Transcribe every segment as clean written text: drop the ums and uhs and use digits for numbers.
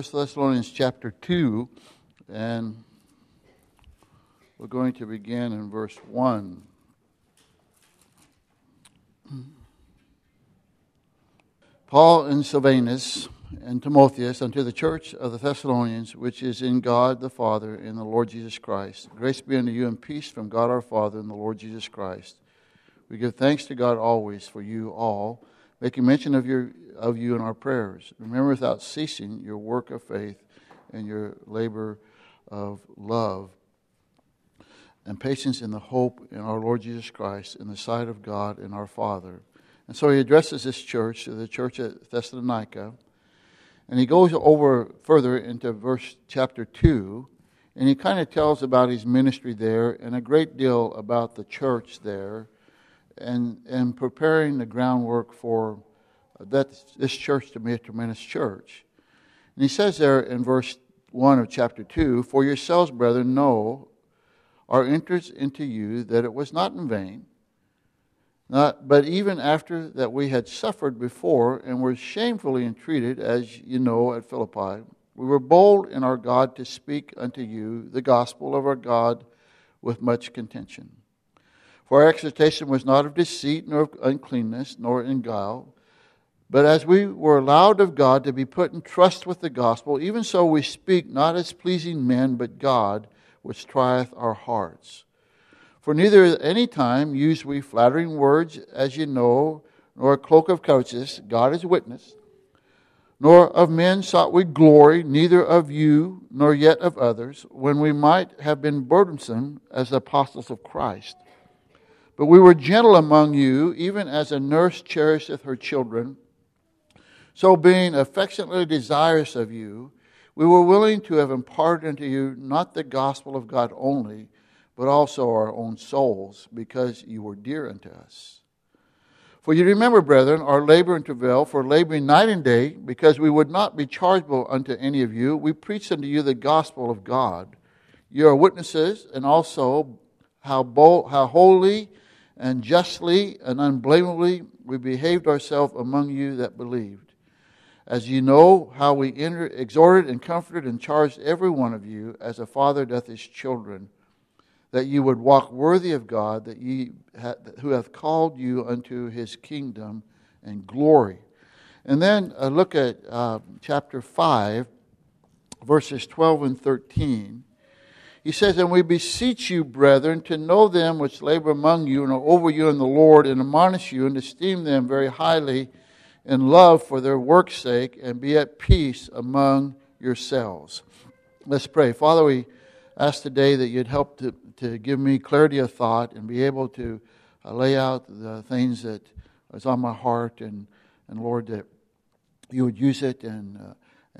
Thessalonians chapter 2, and we're going to begin in verse 1. Paul and Silvanus and Timotheus unto the church of the Thessalonians, which is in God the Father and the Lord Jesus Christ. Grace be unto you and peace from God our Father and the Lord Jesus Christ. We give thanks to God always for you all, making mention of you in our prayers. Remember without ceasing your work of faith and your labor of love and patience in the hope in our Lord Jesus Christ in the sight of God and our Father. And so he addresses this church, the church at Thessalonica, and he goes over further into chapter 2, and he kind of tells about his ministry there and a great deal about the church there and preparing the groundwork for this church to be a tremendous church. And he says there in verse 1 of chapter 2, "For yourselves, brethren, know our entrance into you, that it was not in vain, but even after that we had suffered before and were shamefully entreated, as you know, at Philippi, we were bold in our God to speak unto you the gospel of our God with much contention. For our exhortation was not of deceit, nor of uncleanness, nor in guile. But as we were allowed of God to be put in trust with the gospel, even so we speak not as pleasing men, but God, which trieth our hearts. For neither at any time use we flattering words, as you know, nor a cloak of covetousness, God is witness. Nor of men sought we glory, neither of you, nor yet of others, when we might have been burdensome as apostles of Christ. But we were gentle among you, even as a nurse cherisheth her children. So being affectionately desirous of you, we were willing to have imparted unto you not the gospel of God only, but also our own souls, because you were dear unto us. For you remember, brethren, our labor and travail, for laboring night and day, because we would not be chargeable unto any of you. We preached unto you the gospel of God. You are witnesses, and also how holy and justly and unblameably we behaved ourselves among you that believed. As you know how we exhorted and comforted and charged every one of you, as a father doth his children, that you would walk worthy of God, who hath called you unto his kingdom and glory." And then look at chapter 5, verses 12 and 13. He says, "And we beseech you, brethren, to know them which labor among you and are over you in the Lord, and admonish you, and esteem them very highly in love for their work's sake, and be at peace among yourselves." Let's pray. Father, we ask today that you'd help to give me clarity of thought and be able to lay out the things that is on my heart, and Lord, that you would use it and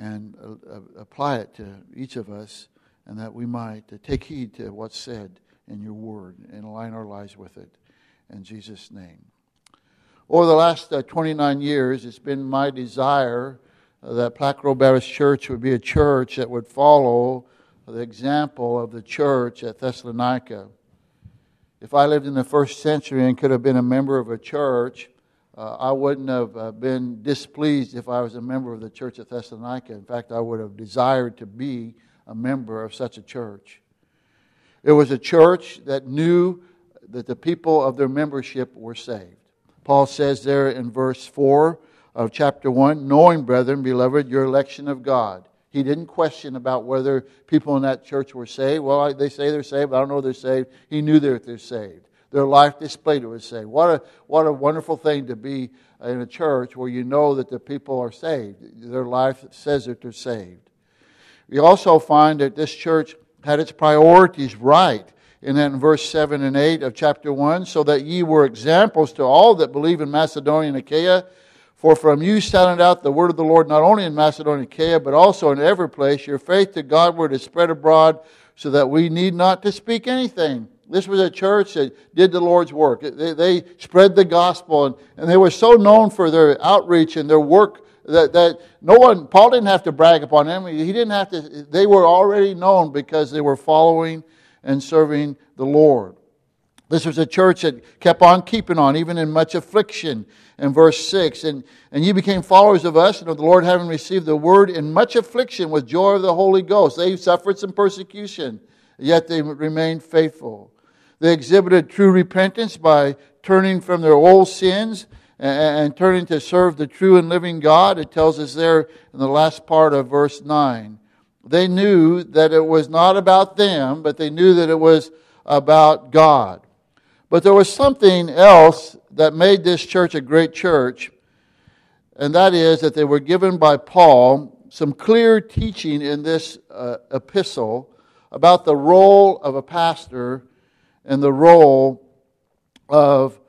apply it to each of us, and that we might take heed to what's said in your word and align our lives with it. In Jesus' name. Over the last 29 years, it's been my desire that Platte Grove Baptist Church would be a church that would follow the example of the church at Thessalonica. If I lived in the first century and could have been a member of a church, I wouldn't have been displeased if I was a member of the church at Thessalonica. In fact, I would have desired to be a member of such a church. It was a church that knew that the people of their membership were saved. Paul says there in verse 4 of chapter 1, "Knowing, brethren, beloved, your election of God." He didn't question about whether people in that church were saved. Well, they say they're saved, but I don't know if they're saved. He knew that they're saved. Their life displayed it was saved. What a wonderful thing to be in a church where you know that the people are saved. Their life says that they're saved. We also find that this church had its priorities right. And then in verse 7 and 8 of chapter 1, "So that ye were examples to all that believe in Macedonia and Achaia. For from you sounded out the word of the Lord, not only in Macedonia and Achaia, but also in every place. Your faith to Godward is spread abroad, so that we need not to speak anything." This was a church that did the Lord's work. They spread the gospel, and they were so known for their outreach and their work that Paul didn't have to brag upon them. He didn't have to. They were already known because they were following and serving the Lord. This was a church that kept on keeping on, even in much affliction, in verse 6. And you became followers of us, and of the Lord, having received the word in much affliction with joy of the Holy Ghost. They suffered some persecution, yet they remained faithful. They exhibited true repentance by turning from their old sins and turning to serve the true and living God. It tells us there in the last part of verse 9. They knew that it was not about them, but they knew that it was about God. But there was something else that made this church a great church, and that is that they were given by Paul some clear teaching in this epistle about the role of a pastor and the role of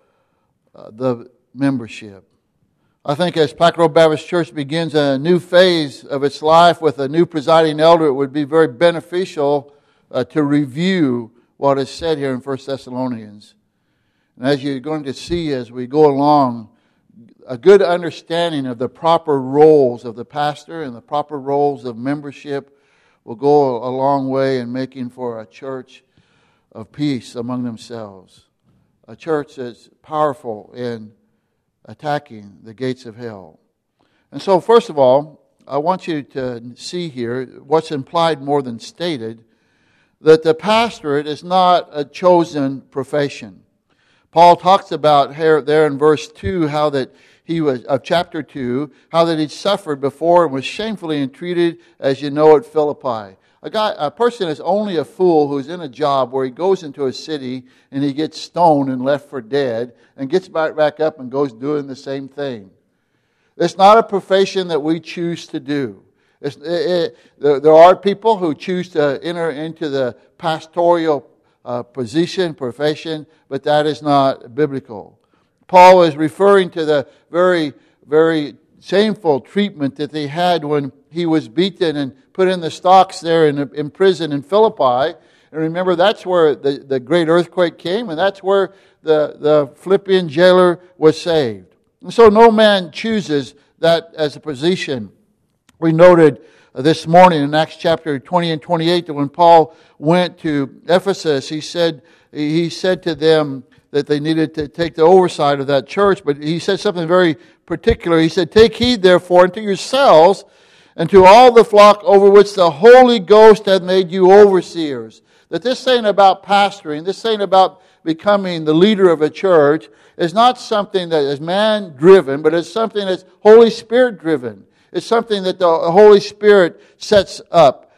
the membership. I think as Pac Grove Baptist Church begins a new phase of its life with a new presiding elder, it would be very beneficial to review what is said here in 1 Thessalonians. And as you're going to see as we go along, a good understanding of the proper roles of the pastor and the proper roles of membership will go a long way in making for a church of peace among themselves. A church that's powerful in attacking the gates of hell. And so, first of all, I want you to see here what's implied more than stated, that the pastorate is not a chosen profession. Paul talks about here, there in verse 2, how that he was, of chapter 2, how that he'd suffered before and was shamefully entreated, as you know, at Philippi. A person is only a fool who's in a job where he goes into a city and he gets stoned and left for dead and gets back up and goes doing the same thing. It's not a profession that we choose to do. There are people who choose to enter into the pastoral profession, but that is not biblical. Paul is referring to the very, very shameful treatment that they had when he was beaten and put in the stocks there in prison in Philippi. And remember, that's where the great earthquake came, and that's where the Philippian jailer was saved. And so no man chooses that as a position. We noted this morning in Acts chapter 20 and 28 that when Paul went to Ephesus, he said to them that they needed to take the oversight of that church, but he said something very particular. He said, "Take heed therefore unto yourselves and to all the flock over which the Holy Ghost hath made you overseers." That this ain't about pastoring, this ain't about becoming the leader of a church, is not something that is man-driven, but it's something that's Holy Spirit-driven. It's something that the Holy Spirit sets up.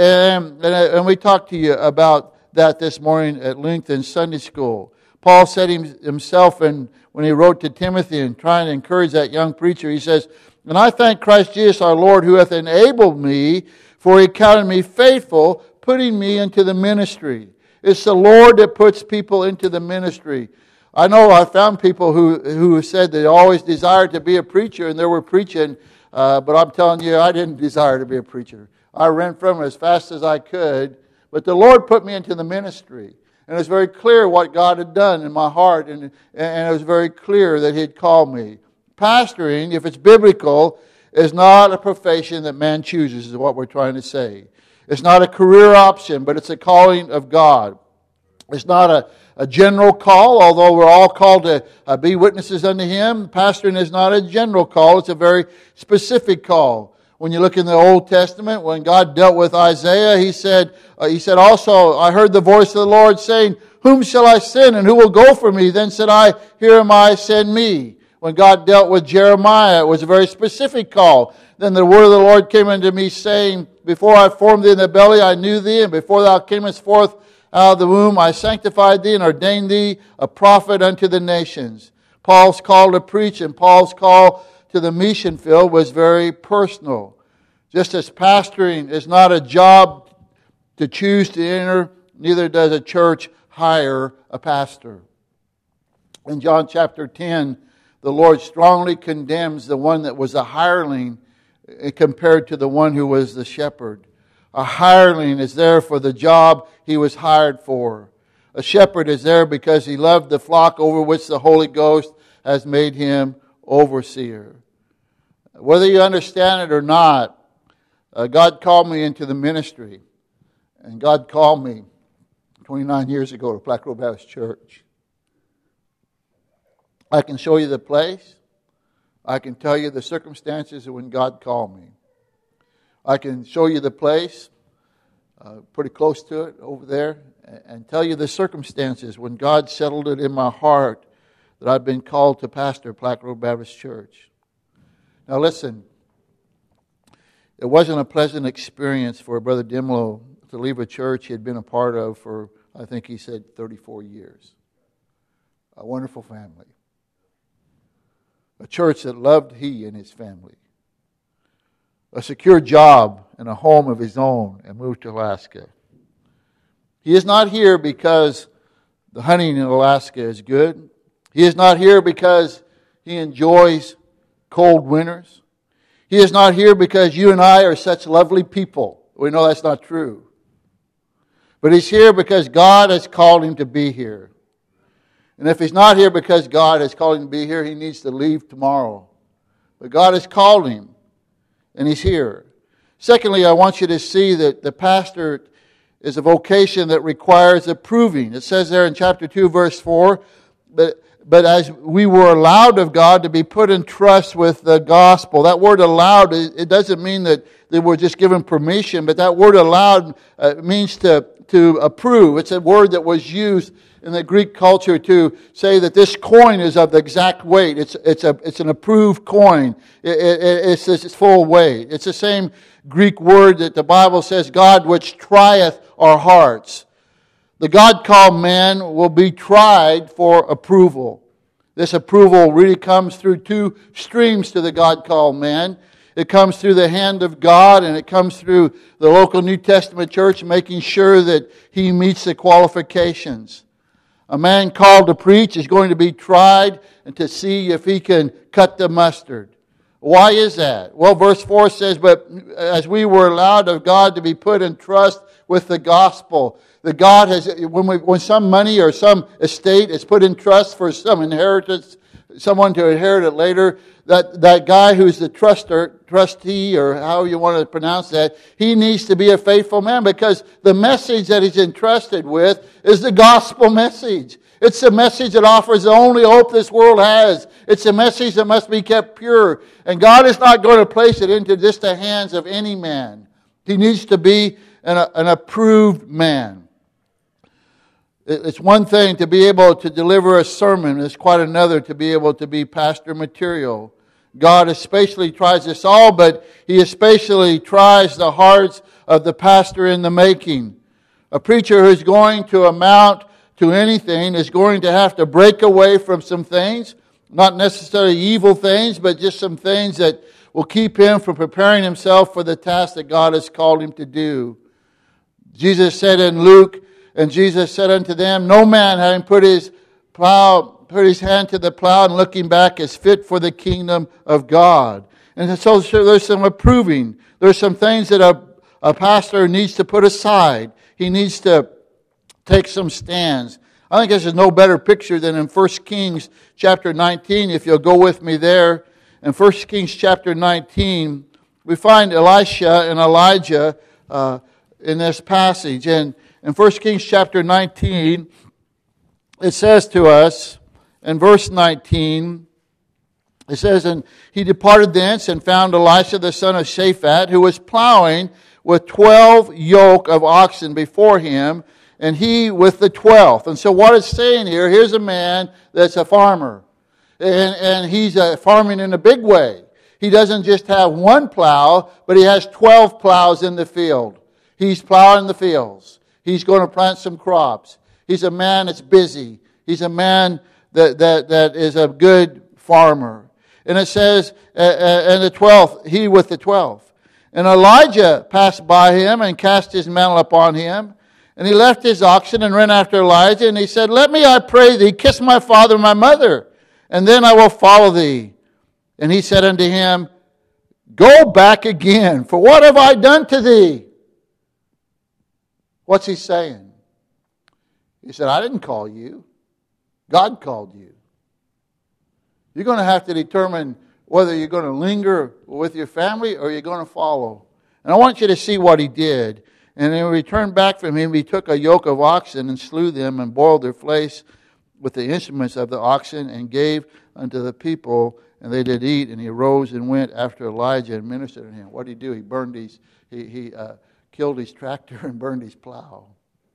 And we talked to you about that this morning at length in Sunday school. Paul said himself, when he wrote to Timothy and trying to encourage that young preacher, he says, "And I thank Christ Jesus our Lord, who hath enabled me, for he counted me faithful, putting me into the ministry." It's the Lord that puts people into the ministry. I know I found people who said they always desired to be a preacher, and they were preaching, but I'm telling you, I didn't desire to be a preacher. I ran from it as fast as I could, but the Lord put me into the ministry. And it was very clear what God had done in my heart, and it was very clear that He had called me. Pastoring, if it's biblical, is not a profession that man chooses, is what we're trying to say. It's not a career option, but it's a calling of God. It's not a general call, although we're all called to be witnesses unto Him. Pastoring is not a general call, it's a very specific call. When you look in the Old Testament, when God dealt with Isaiah, He said also, "I heard the voice of the Lord saying, Whom shall I send, and who will go for me? Then said I, Here am I, send me." When God dealt with Jeremiah, it was a very specific call. "Then the word of the Lord came unto me, saying, Before I formed thee in the belly, I knew thee, and before thou camest forth out of the womb, I sanctified thee and ordained thee a prophet unto the nations." Paul's call to preach and Paul's call to the mission field was very personal. Just as pastoring is not a job to choose to enter, neither does a church hire a pastor. In John chapter 10, the Lord strongly condemns the one that was a hireling compared to the one who was the shepherd. A hireling is there for the job he was hired for. A shepherd is there because he loved the flock over which the Holy Ghost has made him overseer. Whether you understand it or not, God called me into the ministry. And God called me 29 years ago to Pac Grove Baptist Church. I can show you the place. I can tell you the circumstances of when God called me. I can show you the place, pretty close to it over there, and tell you the circumstances when God settled it in my heart that I've been called to pastor Platte Road Baptist Church. Now listen, it wasn't a pleasant experience for Brother Dimlow to leave a church he had been a part of for, I think he said, 34 years. A wonderful family. A church that loved he and his family. A secure job and a home of his own, and moved to Alaska. He is not here because the hunting in Alaska is good. He is not here because he enjoys cold winters. He is not here because you and I are such lovely people. We know that's not true. But he's here because God has called him to be here. And if he's not here because God has called him to be here, he needs to leave tomorrow. But God has called him, and he's here. Secondly, I want you to see that the pastor is a vocation that requires approving. It says there in chapter 2, verse 4, but as we were allowed of God to be put in trust with the gospel. That word allowed, it doesn't mean that they were just given permission, but that word allowed means to approve. It's a word that was used in the Greek culture to say that this coin is of the exact weight. It's an approved coin. It's its full weight. It's the same Greek word that the Bible says, God which trieth our hearts. The God-called man will be tried for approval. This approval really comes through two streams to the God-called man. It comes through the hand of God, and it comes through the local New Testament church making sure that he meets the qualifications. A man called to preach is going to be tried and to see if he can cut the mustard. Why is that? Well, verse 4 says, but as we were allowed of God to be put in trust with the gospel, that God has, when some money or some estate is put in trust for some inheritance, someone to inherit it later, that guy who's the trustee, or how you want to pronounce that, he needs to be a faithful man, because the message that he's entrusted with is the gospel message. It's the message that offers the only hope this world has. It's a message that must be kept pure. And God is not going to place it into just the hands of any man. He needs to be an approved man. It's one thing to be able to deliver a sermon. It's quite another to be able to be pastor material. God especially tries us all, but He especially tries the hearts of the pastor in the making. A preacher who's going to amount to anything is going to have to break away from some things, not necessarily evil things, but just some things that will keep him from preparing himself for the task that God has called him to do. Jesus said in Luke, and Jesus said unto them, no man having put his hand to the plow and looking back is fit for the kingdom of God. And so there's some approving. There's some things that a pastor needs to put aside. He needs to take some stands. I think this is no better picture than in 1 Kings chapter 19. If you'll go with me there. In 1 Kings chapter 19, we find Elisha and Elijah in this passage. And in 1 Kings chapter 19, it says to us, in verse 19, it says, and he departed thence and found Elisha the son of Shaphat, who was plowing with 12 yoke of oxen before him, and he with the 12th. And so what it's saying here, here's a man that's a farmer. And he's farming in a big way. He doesn't just have one plow, but he has 12 plows in the field. He's plowing the fields. He's going to plant some crops. He's a man that's busy. He's a man that is a good farmer. And it says, and the 12th, he with the 12th. And Elijah passed by him and cast his mantle upon him. And he left his oxen and ran after Elijah. And he said, let me, I pray thee, kiss my father and my mother, and then I will follow thee. And he said unto him, go back again, for what have I done to thee? What's he saying? He said, I didn't call you. God called you. You're going to have to determine whether you're going to linger with your family or you're going to follow. And I want you to see what he did. And when we returned back from him, he took a yoke of oxen and slew them and boiled their flesh with the instruments of the oxen, and gave unto the people, and they did eat. And he arose and went after Elijah and ministered to him. What did he do? He burned he killed his tractor and burned his plow.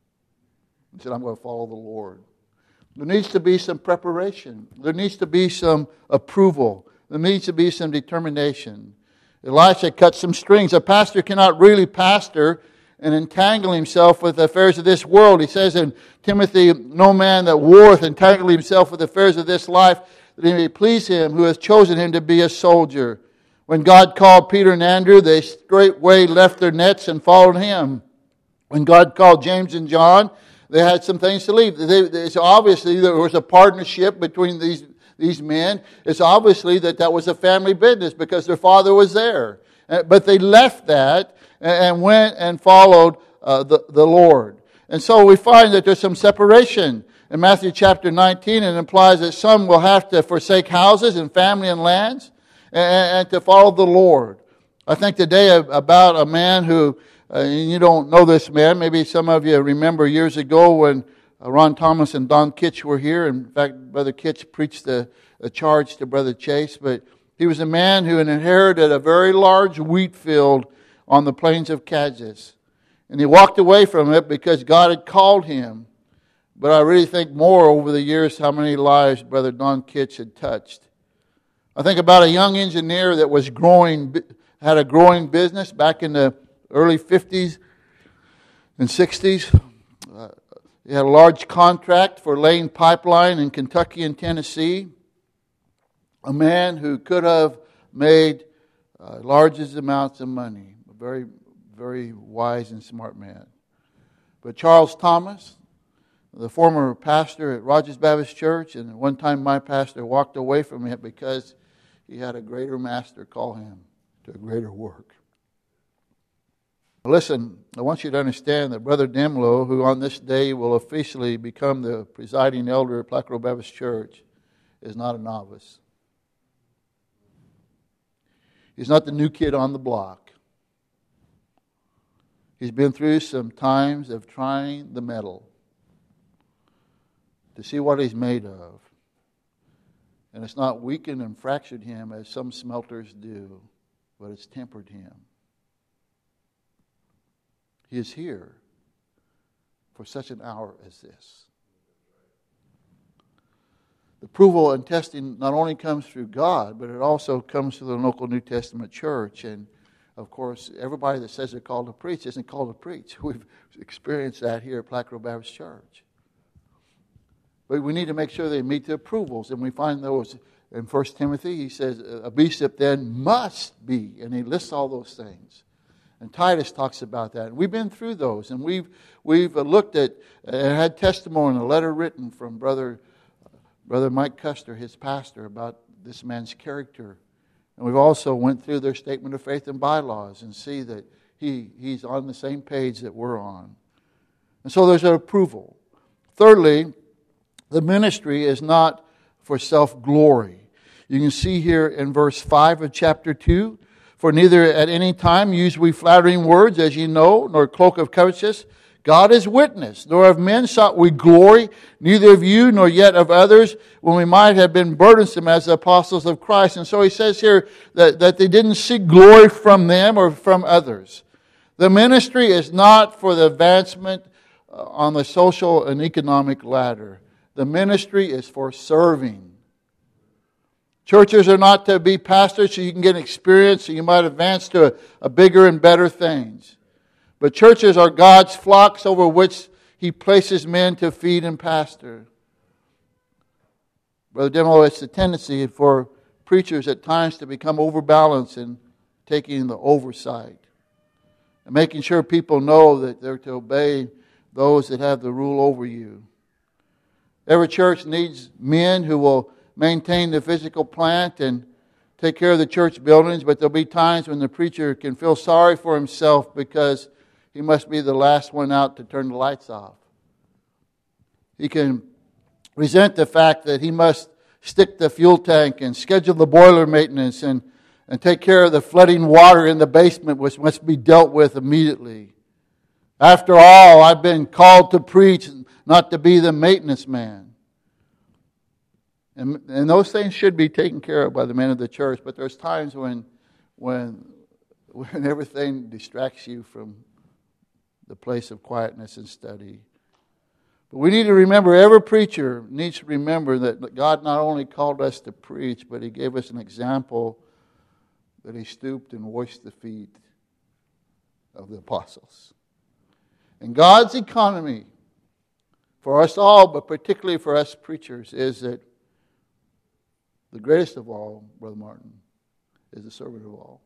He said, I'm going to follow the Lord. There needs to be some preparation. There needs to be some approval. There needs to be some determination. Elisha cut some strings. A pastor cannot really pastor and entangle himself with the affairs of this world. He says in Timothy, no man that warreth entangle himself with the affairs of this life, that he may please him who has chosen him to be a soldier. When God called Peter and Andrew, they straightway left their nets and followed him. When God called James and John, they had some things to leave. It's obviously there was a partnership between these men. It's obviously that was a family business because their father was there. But they left that and went and followed the Lord. And so we find that there's some separation. In Matthew chapter 19, it implies that some will have to forsake houses and family and lands and to follow the Lord. I think today about a man who, and you don't know this man, maybe some of you remember years ago when Ron Thomas and Don Kitch were here. In fact, Brother Kitch preached a charge to Brother Chase, but he was a man who inherited a very large wheat field on the plains of Kansas. And he walked away from it because God had called him. But I really think more over the years how many lives Brother Don Kitch had touched. I think about a young engineer that was had a growing business back in the early 50s and 60s. He had a large contract for laying pipeline in Kentucky and Tennessee. A man who could have made largest amounts of money. A very, very wise and smart man. But Charles Thomas, the former pastor at Rogers Baptist Church, and one time my pastor walked away from him because he had a greater master call him to a greater work. Listen, I want you to understand that Brother Demlow, who on this day will officially become the presiding elder at Platte Grove Baptist Church, is not a novice. He's not the new kid on the block. He's been through some times of trying the metal to see what he's made of. And it's not weakened and fractured him as some smelters do, but it's tempered him. He is here for such an hour as this. The approval and testing not only comes through God, but it also comes through the local New Testament church. And, of course, everybody that says they're called to preach isn't called to preach. We've experienced that here at Platte Grove Baptist Church. But we need to make sure they meet the approvals. And we find those in 1 Timothy. He says, a bishop then must be. And he lists all those things. And Titus talks about that. And we've been through those. And we've looked at and had testimony, a letter written from Brother Mike Custer, his pastor, about this man's character. And we've also went through their statement of faith and bylaws and see that he's on the same page that we're on. And so there's an approval. Thirdly, the ministry is not for self-glory. You can see here in verse 5 of chapter 2, for neither at any time use we flattering words, as ye know, nor cloak of covetousness. God is witness, nor of men sought we glory, neither of you nor yet of others, when we might have been burdensome as the apostles of Christ. And so he says here that they didn't seek glory from them or from others. The ministry is not for the advancement on the social and economic ladder. The ministry is for serving. Churches are not to be pastors so you can get experience so you might advance to a bigger and better things. But churches are God's flocks over which He places men to feed and pastor. Brother Demo, it's the tendency for preachers at times to become overbalanced in taking the oversight. And making sure people know that they're to obey those that have the rule over you. Every church needs men who will maintain the physical plant and take care of the church buildings, but there'll be times when the preacher can feel sorry for himself because he must be the last one out to turn the lights off. He can resent the fact that he must stick the fuel tank and schedule the boiler maintenance and take care of the flooding water in the basement, which must be dealt with immediately. After all, I've been called to preach, not to be the maintenance man. And those things should be taken care of by the men of the church, but there's times when everything distracts you from the place of quietness and study. But we need to remember, every preacher needs to remember that God not only called us to preach, but He gave us an example that He stooped and washed the feet of the apostles. And God's economy for us all, but particularly for us preachers, is that the greatest of all, Brother Martin, is the servant of all.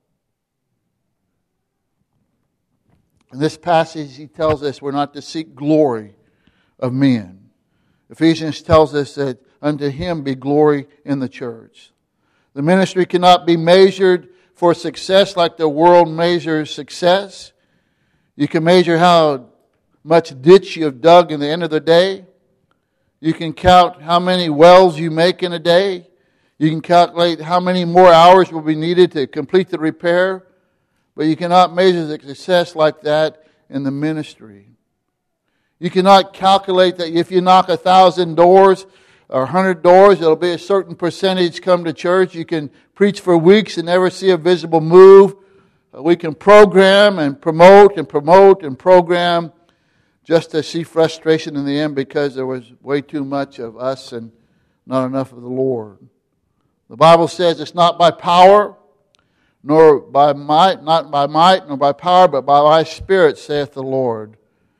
In this passage, he tells us we're not to seek glory of men. Ephesians tells us that unto Him be glory in the church. The ministry cannot be measured for success like the world measures success. You can measure how much ditch you have dug in the end of the day. You can count how many wells you make in a day. You can calculate how many more hours will be needed to complete the repair. But you cannot measure the success like that in the ministry. You cannot calculate that if you knock 1,000 doors or 100 doors, it'll be a certain percentage come to church. You can preach for weeks and never see a visible move. We can program and promote and promote and program just to see frustration in the end because there was way too much of us and not enough of the Lord. The Bible says it's not by power, nor by might, not by might, nor by power, but by my Spirit, saith the Lord.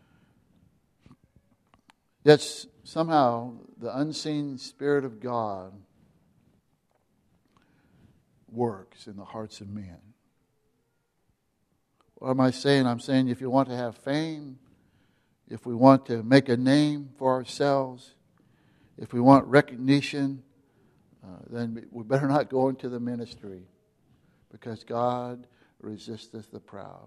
Yet somehow the unseen Spirit of God works in the hearts of men. What am I saying? I'm saying if you want to have fame, if we want to make a name for ourselves, if we want recognition, then we better not go into the ministry, because God resisteth the proud.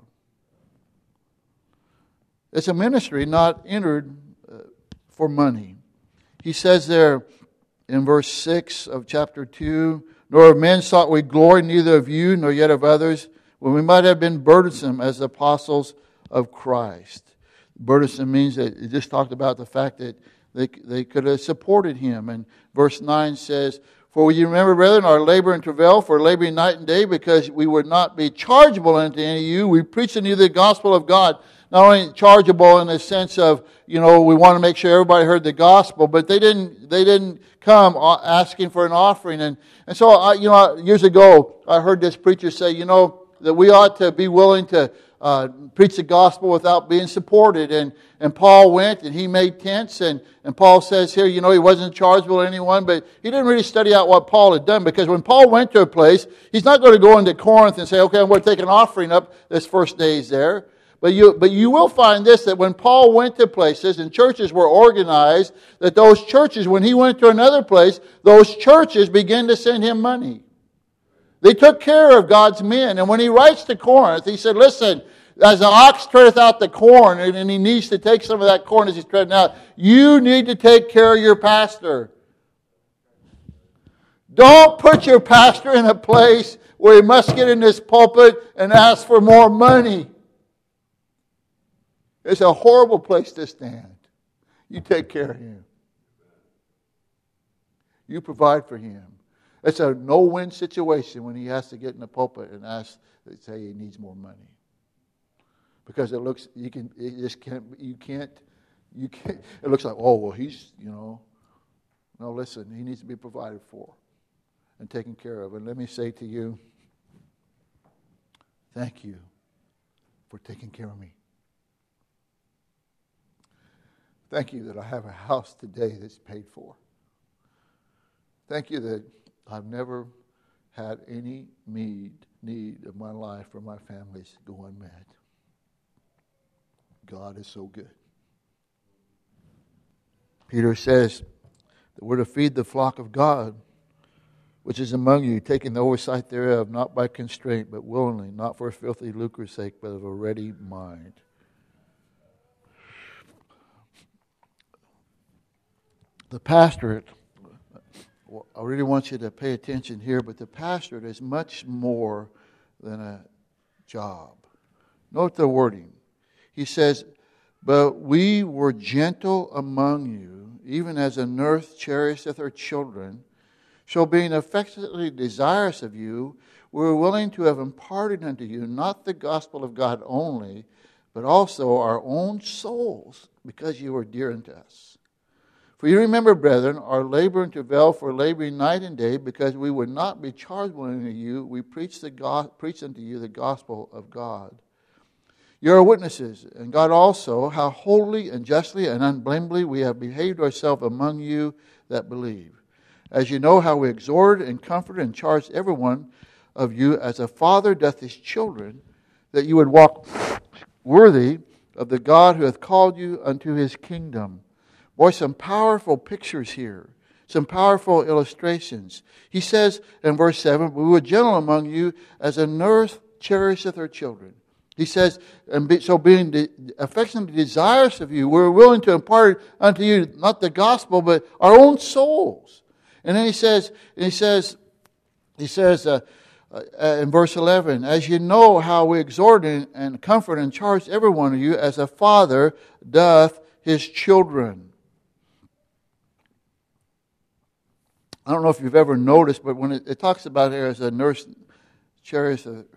It's a ministry not entered for money. He says there in verse 6 of chapter 2, nor of men sought we glory, neither of you, nor yet of others, when we might have been burdensome as the apostles of Christ. Burdensome means that it just talked about the fact that they could have supported him. And verse 9 says, for you remember, brethren, our labor and travail, for laboring night and day, because we would not be chargeable unto any of you. We preach unto you the gospel of God. Not only chargeable in the sense of, we want to make sure everybody heard the gospel, but they didn't come asking for an offering. And so, years ago, I heard this preacher say, that we ought to be willing to preach the gospel without being supported. And Paul went and he made tents. And Paul says here, he wasn't chargeable to anyone, but he didn't really study out what Paul had done. Because when Paul went to a place, he's not going to go into Corinth and say, okay, I'm going to take an offering up this first days there. But you will find this, that when Paul went to places and churches were organized, that those churches, when he went to another place, those churches began to send him money. They took care of God's men. And when he writes to Corinth, he said, listen, as an ox treadeth out the corn, and he needs to take some of that corn as he's treading out, you need to take care of your pastor. Don't put your pastor in a place where he must get in this pulpit and ask for more money. It's a horrible place to stand. You take care of him. You provide for him. It's a no-win situation when he has to get in the pulpit and say he needs more money. Because it looks, it looks like, oh, well, he's, No, listen, he needs to be provided for and taken care of. And let me say to you, thank you for taking care of me. Thank you that I have a house today that's paid for. Thank you that I've never had any need of my life or my family's go unmet. God is so good. Peter says that we're to feed the flock of God, which is among you, taking the oversight thereof, not by constraint, but willingly, not for filthy lucre's sake, but of a ready mind. The pastorate, I really want you to pay attention here, but the pastorate is much more than a job. Note the wording. He says, but we were gentle among you, even as a nurse cherisheth her children, So being affectionately desirous of you, we were willing to have imparted unto you not the gospel of God only, but also our own souls, because you were dear unto us. For you remember, brethren, our labor and travail for laboring night and day, because we would not be chargeable unto you. We preached unto you the gospel of God. You are witnesses, and God also, how holy and justly and unblameably we have behaved ourselves among you that believe. As you know how we exhort and comfort and charge every one of you as a father doth his children, that you would walk worthy of the God who hath called you unto his kingdom. Boy, some powerful pictures here. Some powerful illustrations. He says in verse 7, we were gentle among you as a nurse cherisheth her children. He says, so being affectionately desirous of you, we're willing to impart unto you not the gospel, but our own souls. And then he says in verse 11, as you know how we exhort and comfort and charge every one of you as a father doth his children. I don't know if you've ever noticed, but when it talks about here as a nurse cherishes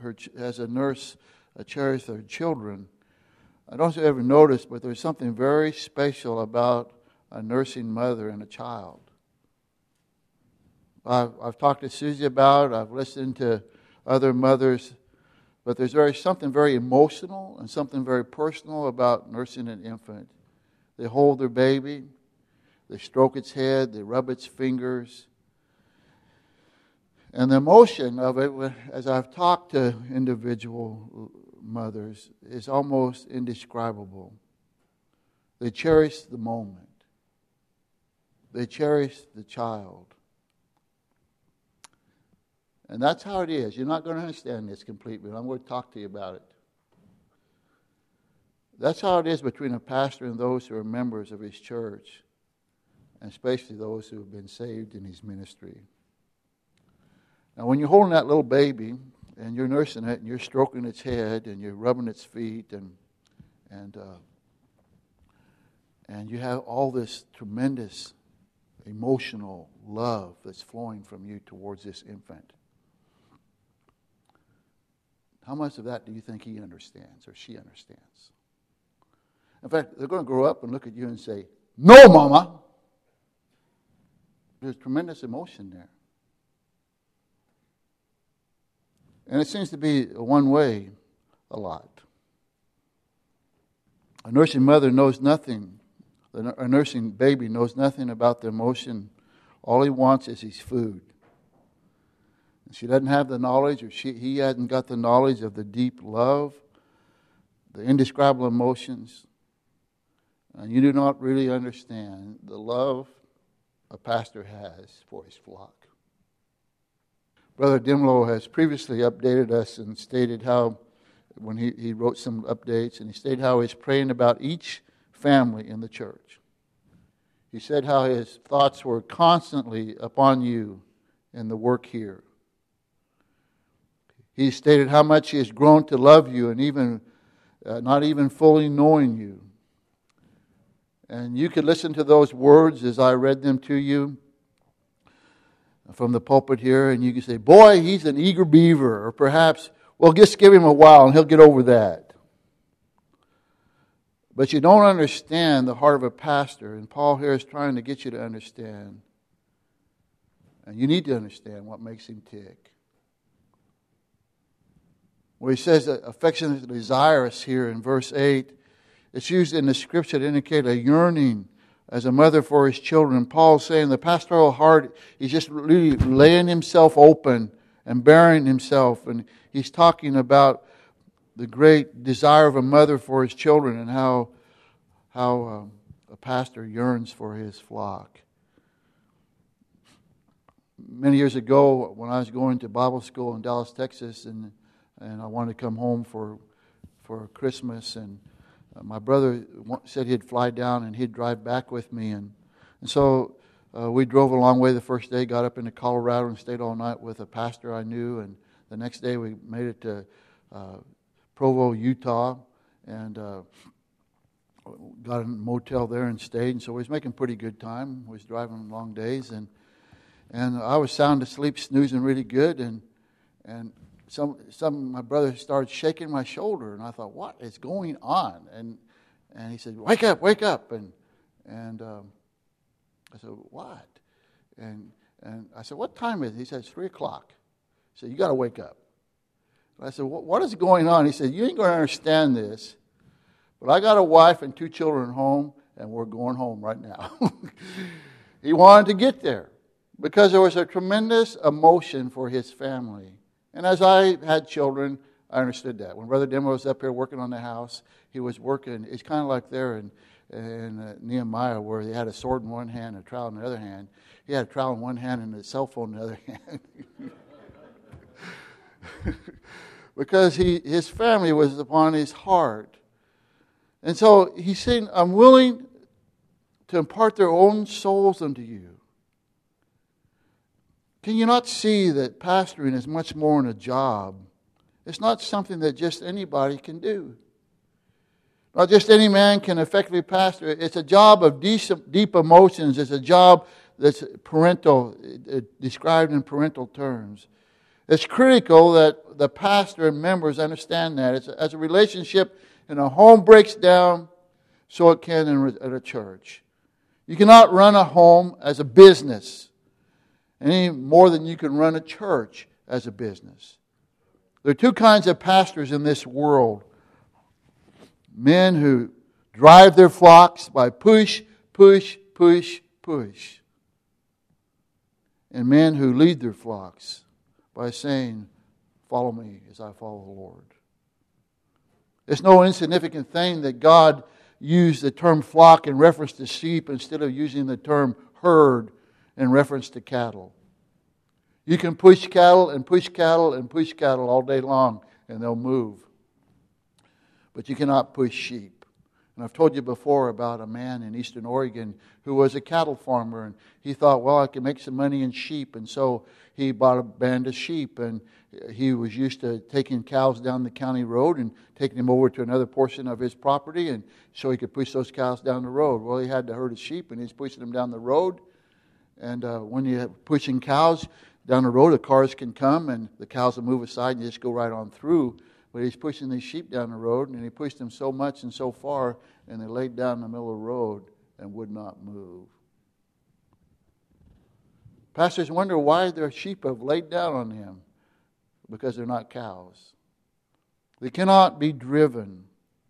her children, I don't know if you've ever noticed, but there's something very special about a nursing mother and a child. I've talked to Susie about it. I've listened to other mothers. But there's something very emotional and something very personal about nursing an infant. They hold their baby. They stroke its head. They rub its fingers. And the emotion of it, as I've talked to individual mothers, is almost indescribable. They cherish the moment. They cherish the child. And that's how it is. You're not going to understand this completely, but I'm going to talk to you about it. That's how it is between a pastor and those who are members of his church, and especially those who have been saved in his ministry. Now, when you're holding that little baby, and you're nursing it, and you're stroking its head, and you're rubbing its feet, and you have all this tremendous emotional love that's flowing from you towards this infant. How much of that do you think he understands or she understands? In fact, they're going to grow up and look at you and say, "No, Mama." There's tremendous emotion there. And it seems to be one way a lot. A nursing mother knows nothing. A nursing baby knows nothing about the emotion. All he wants is his food. She doesn't have the knowledge, or he hasn't got the knowledge of the deep love, the indescribable emotions. And you do not really understand the love a pastor has for his flock. Brother Dimlow has previously updated us and stated how, when he wrote some updates, and he stated how he's praying about each family in the church. He said how his thoughts were constantly upon you in the work here. He stated how much he has grown to love you, and even not even fully knowing you. And you could listen to those words as I read them to you from the pulpit here, and you could say, "Boy, he's an eager beaver," or perhaps, "Well, just give him a while and he'll get over that." But you don't understand the heart of a pastor, and Paul here is trying to get you to understand. And you need to understand what makes him tick. Where he says that affectionately desirous here in verse 8, it's used in the scripture to indicate a yearning as a mother for his children. Paul's saying the pastoral heart, he's just really laying himself open and bearing himself. And he's talking about the great desire of a mother for his children and how a pastor yearns for his flock. Many years ago, when I was going to Bible school in Dallas, Texas, and I wanted to come home for Christmas, and my brother said he'd fly down and he'd drive back with me, and so we drove a long way the first day, got up into Colorado and stayed all night with a pastor I knew, and the next day we made it to Provo, Utah, and got a motel there and stayed, and so we was making pretty good time. We was driving long days, and And I was sound asleep, snoozing really good, and some of my brothers started shaking my shoulder, and I thought, what is going on? And he said, wake up, and I said, what? And I said, what time is it? He said, it's 3 o'clock. He said, you got to wake up. I said, what is going on? He said, you ain't going to understand this, but I got a wife and 2 children home, and we're going home right now. He wanted to get there because there was a tremendous emotion for his family. And as I had children, I understood that. When Brother Demo was up here working on the house, he was working. It's kind of like there in Nehemiah, where he had a sword in one hand and a trowel in the other hand. He had a trowel in one hand and a cell phone in the other hand. Because his family was upon his heart. And so he's saying, I'm willing to impart their own souls unto you. Can you not see that pastoring is much more than a job? It's not something that just anybody can do. Not just any man can effectively pastor. It's a job of deep emotions. It's a job that's parental, described in parental terms. It's critical that the pastor and members understand that. As a relationship in a home breaks down, so it can at a church. You cannot run a home as a business any more than you can run a church as a business. There are 2 kinds of pastors in this world. Men who drive their flocks by push, push, push, push. And men who lead their flocks by saying, follow me as I follow the Lord. It's no insignificant thing that God used the term flock in reference to sheep instead of using the term herd in reference to cattle. You can push cattle and push cattle and push cattle all day long and they'll move. But you cannot push sheep. And I've told you before about a man in Eastern Oregon who was a cattle farmer, and he thought, well, I can make some money in sheep, and so he bought a band of sheep, and he was used to taking cows down the county road and taking them over to another portion of his property, and so he could push those cows down the road. Well, he had to herd of sheep, and he's pushing them down the road, and when you're pushing cows down the road, the cars can come, and the cows will move aside, and you just go right on through. But he's pushing these sheep down the road, and he pushed them so much and so far, and they laid down in the middle of the road and would not move. Pastors wonder why their sheep have laid down on him. Because they're not cows. They cannot be driven.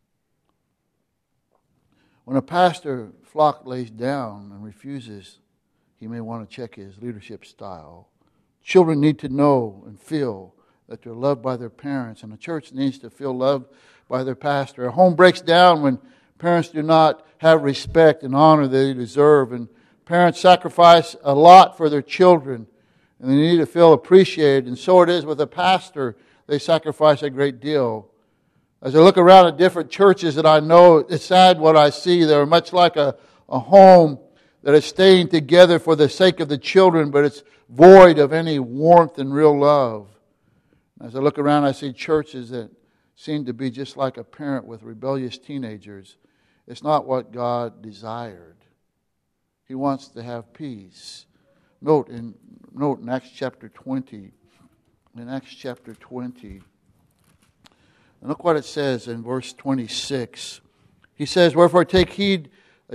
When a pastor flock lays down and refuses, he may want to check his leadership style. Children need to know and feel that they're loved by their parents, and the church needs to feel loved by their pastor. A home breaks down when parents do not have respect and honor that they deserve, and parents sacrifice a lot for their children, and they need to feel appreciated. And so it is with a pastor. They sacrifice a great deal. As I look around at different churches that I know, it's sad what I see. They're much like a home that is staying together for the sake of the children, but it's void of any warmth and real love. As I look around, I see churches that seem to be just like a parent with rebellious teenagers. It's not what God desired. He wants to have peace. Note in Acts chapter 20. In Acts chapter 20. And look what it says in verse 26. He says, Wherefore take heed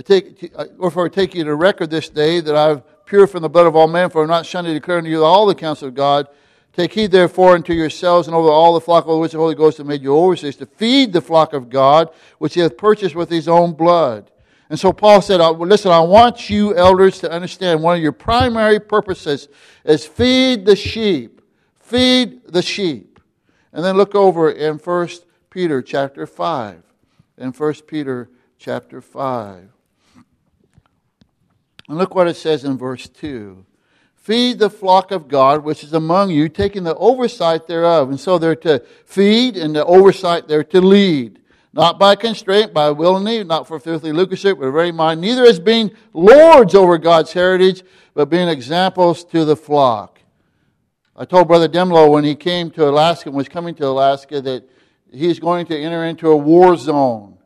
to record this day that I have pure from the blood of all men, for I am not shunned to declare unto you all the counsel of God. Take heed therefore unto yourselves and over all the flock over which the Holy Ghost hath made you overseers, to feed the flock of God, which he hath purchased with his own blood. And so Paul said, listen, I want you elders to understand one of your primary purposes is feed the sheep. Feed the sheep. And then look over in 1 Peter chapter 5. In 1 Peter chapter 5. And look what it says in verse 2. Feed the flock of God which is among you, taking the oversight thereof. And so they're to feed, and the oversight they're to lead. Not by constraint, by will and need, not for filthy lucreship, but very mind. Neither as being lords over God's heritage, but being examples to the flock. I told Brother Demlo when he came to Alaska and was coming to Alaska that he's going to enter into a war zone.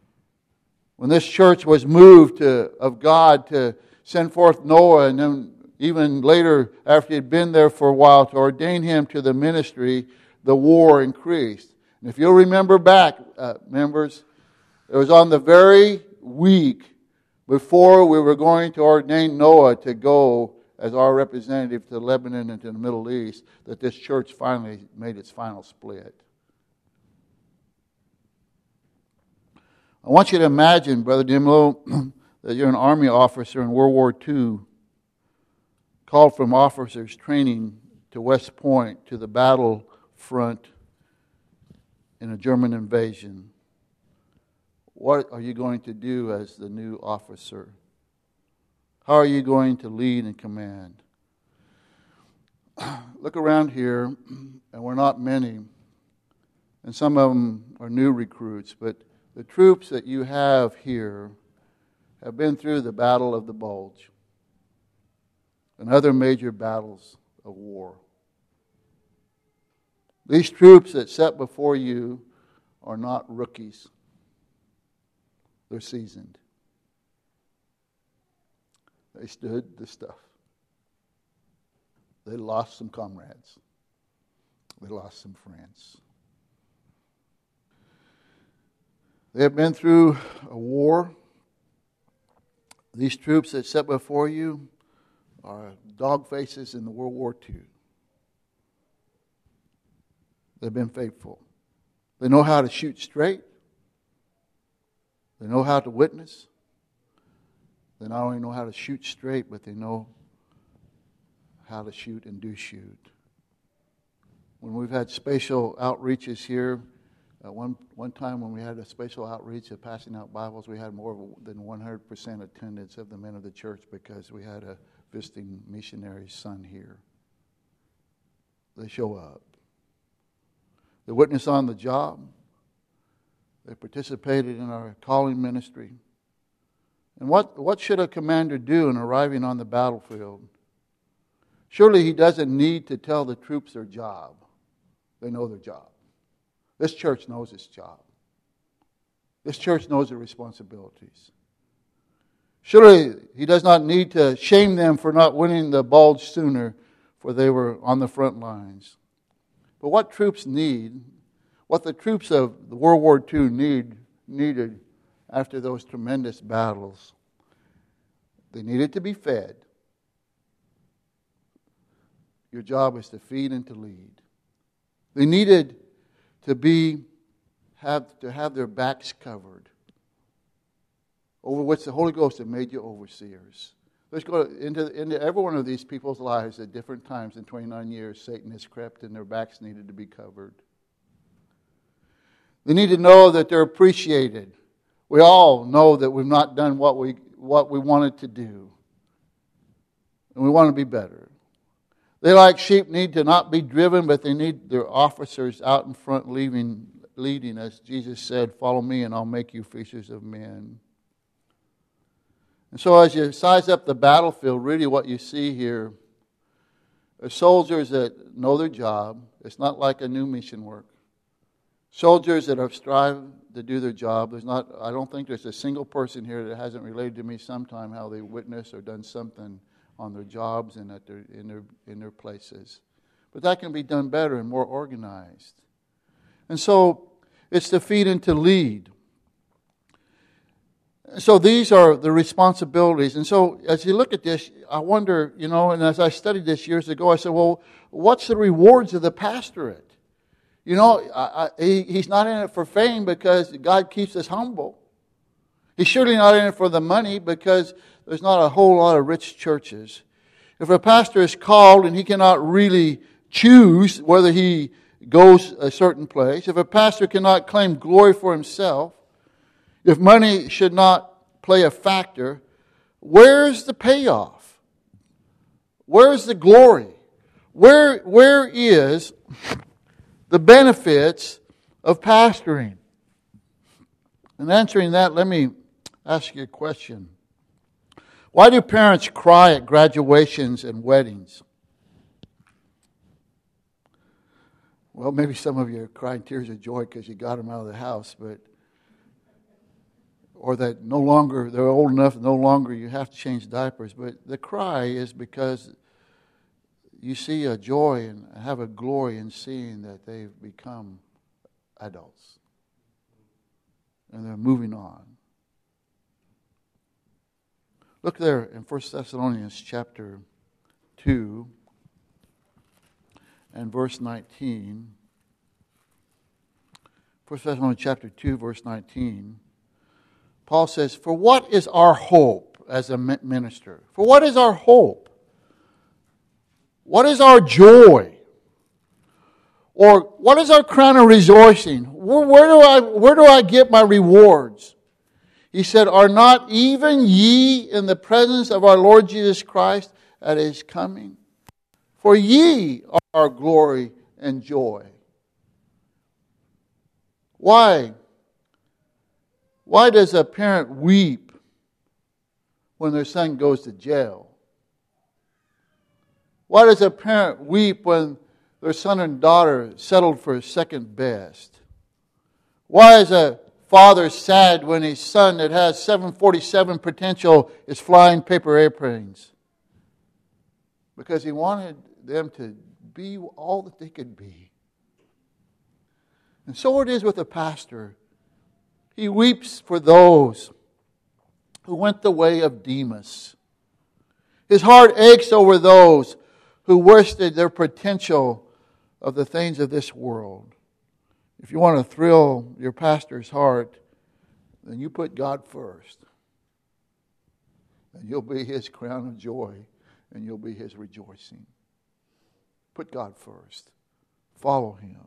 When this church was moved of God to send forth Noah and then even later, after he had been there for a while, to ordain him to the ministry, the war increased. And if you'll remember back, members, it was on the very week before we were going to ordain Noah to go as our representative to Lebanon and to the Middle East that this church finally made its final split. I want you to imagine, Brother Dimlo, that you're an Army officer in World War II, called from officers training to West Point to the battle front in a German invasion. What are you going to do as the new officer? How are you going to lead and command? Look around here, and we're not many, and some of them are new recruits, but the troops that you have here have been through the Battle of the Bulge and other major battles of war. These troops that set before you are not rookies. They're seasoned. They stood the stuff. They lost some comrades. They lost some friends. They have been through a war. These troops that set before you are dog faces in the World War II. They've been faithful. They know how to shoot straight. They know how to witness. They not only know how to shoot straight, but they know how to shoot and do shoot. When we've had spatial outreaches here, one time when we had a spatial outreach of passing out Bibles, we had more than 100% attendance of the men of the church because we had a visiting missionary's son here. They show up. They witness on the job. They participated in our calling ministry. And what should a commander do in arriving on the battlefield? Surely he doesn't need to tell the troops their job. They know their job. This church knows its job. This church knows their responsibilities. Surely he does not need to shame them for not winning the bulge sooner, for they were on the front lines. But what troops need, what the troops of the World War II needed after those tremendous battles, they needed to be fed. Your job is to feed and to lead. They needed to have their backs covered, over which the Holy Ghost had made you overseers. Let's go into every one of these people's lives at different times in 29 years. Satan has crept and their backs needed to be covered. They need to know that they're appreciated. We all know that we've not done what we wanted to do, and we want to be better. They, like sheep, need to not be driven, but they need their officers out in front leading us. Jesus said, "Follow me and I'll make you fishers of men." And so as you size up the battlefield, really what you see here are soldiers that know their job. It's not like a new mission work. Soldiers that have strived to do their job. I don't think there's a single person here that hasn't related to me sometime how they witnessed or done something on their jobs and in their places. But that can be done better and more organized. And so it's to feed and to lead. So these are the responsibilities. And so as you look at this, I wonder, and as I studied this years ago, I said, well, what's the rewards of the pastorate? He's not in it for fame because God keeps us humble. He's surely not in it for the money because there's not a whole lot of rich churches. If a pastor is called and he cannot really choose whether he goes a certain place, if a pastor cannot claim glory for himself, if money should not play a factor, where's the payoff? Where's the glory? Where is the benefits of pastoring? In answering that, let me ask you a question. Why do parents cry at graduations and weddings? Well, maybe some of you are crying tears of joy because you got them out of the house, but or that no longer, they're old enough, no longer you have to change diapers. But the cry is because you see a joy and have a glory in seeing that they've become adults. And they're moving on. Look there in 1 Thessalonians chapter 2 and verse 19. 1 Thessalonians chapter 2, verse 19. Paul says, "For what is our hope as a minister? For what is our hope? What is our joy? Or what is our crown of rejoicing? Where do I get my rewards?" He said, "Are not even ye in the presence of our Lord Jesus Christ at His coming? For ye are our glory and joy." Why? Why does a parent weep when their son goes to jail? Why does a parent weep when their son and daughter settled for second best? Why is a father sad when his son that has 747 potential is flying paper airplanes? Because he wanted them to be all that they could be. And so it is with a pastor. He weeps for those who went the way of Demas. His heart aches over those who wasted their potential of the things of this world. If you want to thrill your pastor's heart, then you put God first. And you'll be his crown of joy, and you'll be his rejoicing. Put God first. Follow him.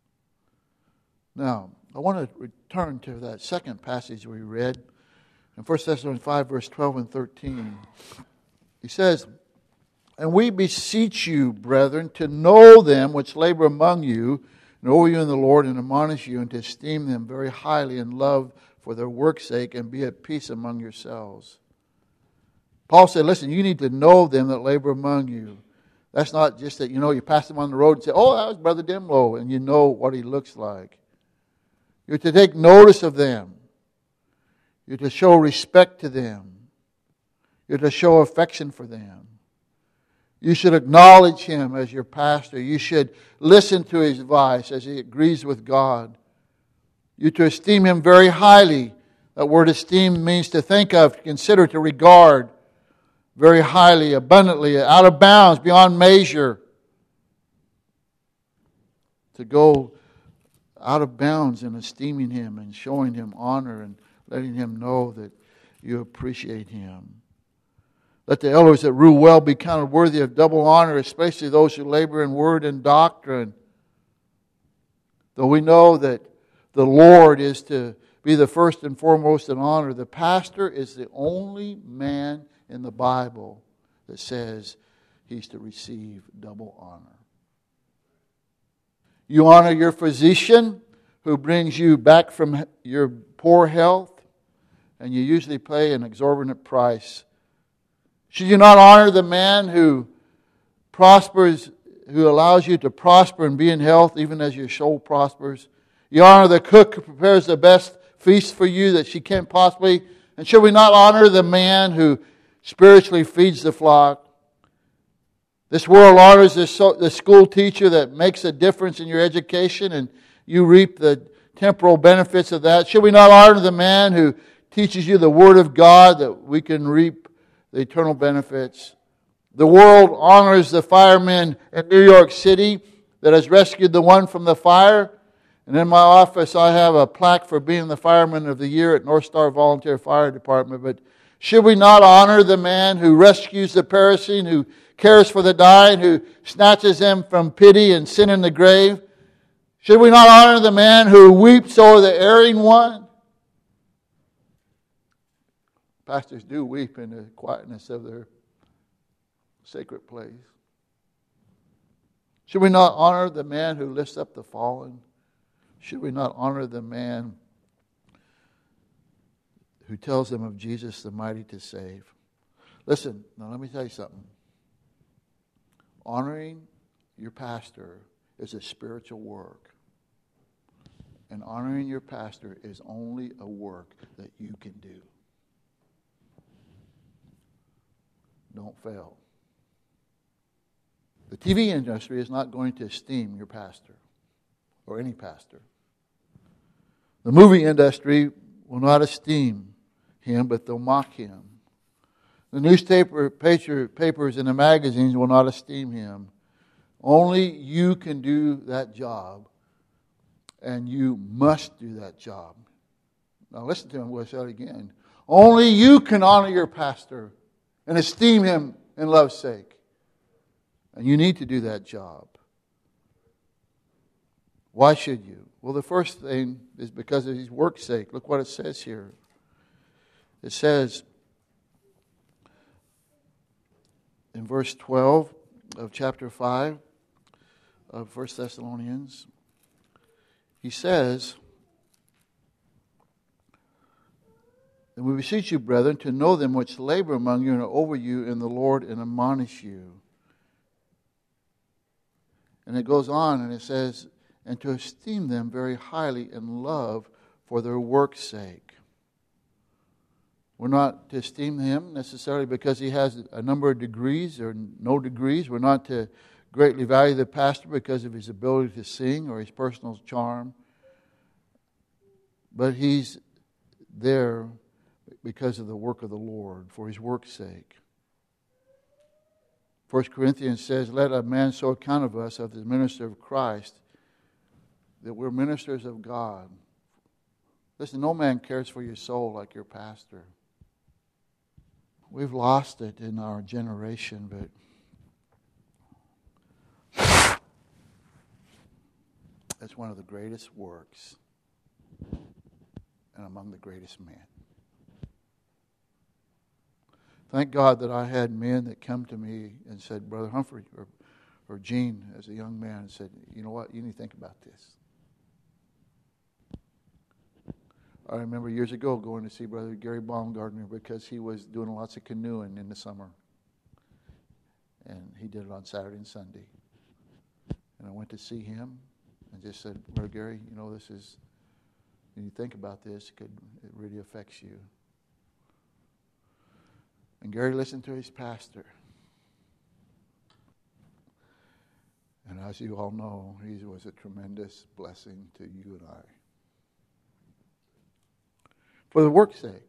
Now, I want to return to that second passage we read in 1 Thessalonians 5, verse 12 and 13. He says, "And we beseech you, brethren, to know them which labor among you, and over you in the Lord, and admonish you, and to esteem them very highly in love for their work's sake, and be at peace among yourselves." Paul said, listen, you need to know them that labor among you. That's not just that, you pass them on the road and say, "Oh, that was Brother Dimlow," and you know what he looks like. You're to take notice of them. You're to show respect to them. You're to show affection for them. You should acknowledge him as your pastor. You should listen to his advice as he agrees with God. You're to esteem him very highly. That word esteem means to think of, to consider, to regard very highly, abundantly, out of bounds, beyond measure. To go out of bounds in esteeming him and showing him honor and letting him know that you appreciate him. Let the elders that rule well be counted worthy of double honor, especially those who labor in word and doctrine. Though we know that the Lord is to be the first and foremost in honor, the pastor is the only man in the Bible that says he's to receive double honor. You honor your physician who brings you back from your poor health, and you usually pay an exorbitant price. Should you not honor the man who prospers, who allows you to prosper and be in health even as your soul prospers? You honor the cook who prepares the best feast for you that she can't possibly. And should we not honor the man who spiritually feeds the flock? This world honors the school teacher that makes a difference in your education, and you reap the temporal benefits of that. Should we not honor the man who teaches you the Word of God that we can reap the eternal benefits? The world honors the fireman in New York City that has rescued the one from the fire. And in my office I have a plaque for being the fireman of the year at North Star Volunteer Fire Department. But should we not honor the man who rescues the perishing, who cares for the dying, who snatches them from pity and sin in the grave? Should we not honor the man who weeps over the erring one? Pastors do weep in the quietness of their sacred place. Should we not honor the man who lifts up the fallen? Should we not honor the man who tells them of Jesus the mighty to save? Listen, now let me tell you something. Honoring your pastor is a spiritual work. And honoring your pastor is only a work that you can do. don't fail. The TV industry is not going to esteem your pastor or any pastor. The movie industry will not esteem him, but they'll mock him. The papers and the magazines will not esteem him. Only you can do that job, and you must do that job. Now listen to him, I'm going to say it again. Only you can honor your pastor and esteem him in love's sake. And you need to do that job. Why should you? Well, the first thing is because of his work's sake. Look what it says here. It says in verse 12 of chapter 5 of 1 Thessalonians, he says, "And we beseech you, brethren, to know them which labor among you and are over you in the Lord and admonish you." And it goes on and it says, "And to esteem them very highly in love for their work's sake." We're not to esteem him necessarily because he has a number of degrees or no degrees. We're not to greatly value the pastor because of his ability to sing or his personal charm. But he's there because of the work of the Lord, for his work's sake. 1 Corinthians says, "Let a man so account of us, of the minister of Christ, that we're ministers of God." Listen, no man cares for your soul like your pastor. We've lost it in our generation, but it's one of the greatest works and among the greatest men. Thank God that I had men that come to me and said, "Brother Humphrey," or Gene as a young man, and said, "You know what, you need to think about this." I remember years ago going to see Brother Gary Baumgartner because he was doing lots of canoeing in the summer. And he did it on Saturday and Sunday. And I went to see him and just said, "Brother Gary, you know, you need to think about this. It really affects you." And Gary listened to his pastor. And as you all know, he was a tremendous blessing to you and I. For the work's sake.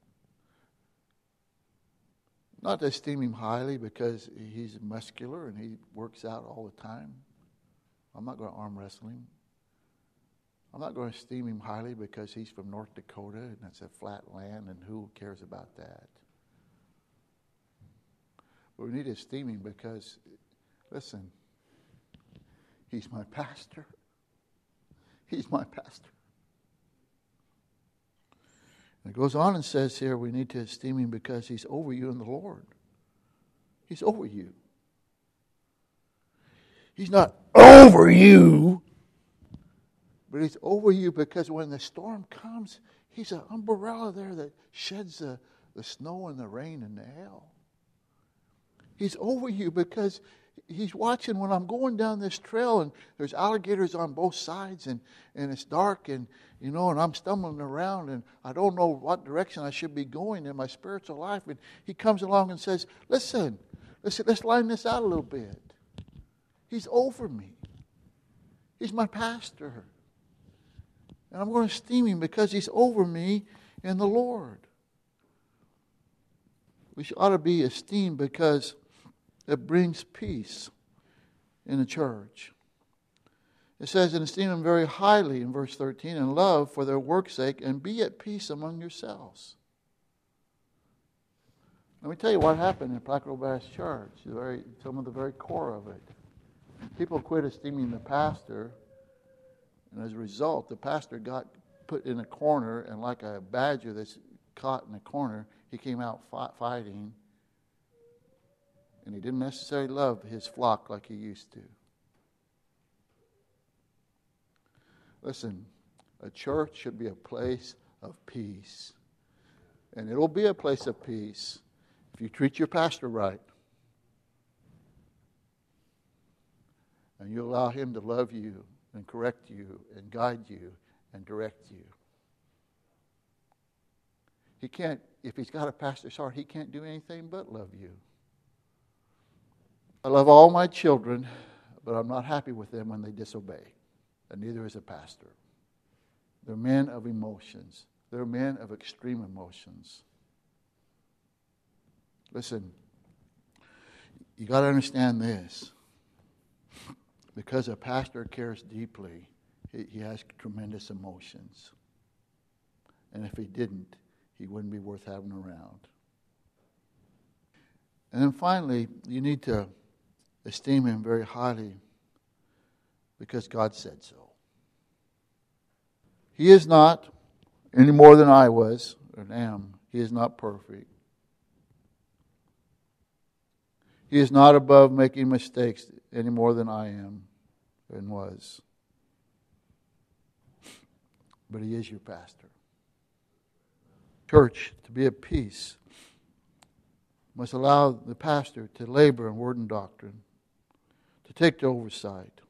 Not to esteem him highly because he's muscular and he works out all the time. I'm not going to arm wrestle him. I'm not going to esteem him highly because he's from North Dakota and that's a flat land and who cares about that. But we need to esteem him because, listen, he's my pastor. He's my pastor. And it goes on and says here we need to esteem him because he's over you in the Lord. He's over you. He's not over you, but he's over you because when the storm comes, he's an umbrella there that sheds the snow and the rain and the hail. He's over you because he's watching when I'm going down this trail and there's alligators on both sides and it's dark and and I'm stumbling around and I don't know what direction I should be going in my spiritual life. And he comes along and says, listen, let's line this out a little bit. He's over me. He's my pastor. And I'm going to esteem him because he's over me in the Lord. We ought to be esteemed because it brings peace in the church. It says, "And esteem them very highly," in verse 13, "and love for their work's sake, and be at peace among yourselves." Let me tell you what happened in Placer Baptist Church, some of the very core of it. People quit esteeming the pastor, and as a result, the pastor got put in a corner, and like a badger that's caught in a corner, he came out fighting, and he didn't necessarily love his flock like he used to. Listen, a church should be a place of peace. And it'll be a place of peace if you treat your pastor right. And you allow him to love you and correct you and guide you and direct you. He can't, if he's got a pastor's heart, he can't do anything but love you. I love all my children, but I'm not happy with them when they disobey. And neither is a pastor. They're men of emotions. They're men of extreme emotions. Listen, you got to understand this. Because a pastor cares deeply, he has tremendous emotions. And if he didn't, he wouldn't be worth having around. And then finally, you need to esteem him very highly because God said so. He is not, any more than I was or am, he is not perfect. He is not above making mistakes any more than I am and was. But he is your pastor. Church, to be at peace, must allow the pastor to labor in word and doctrine, to take the oversight,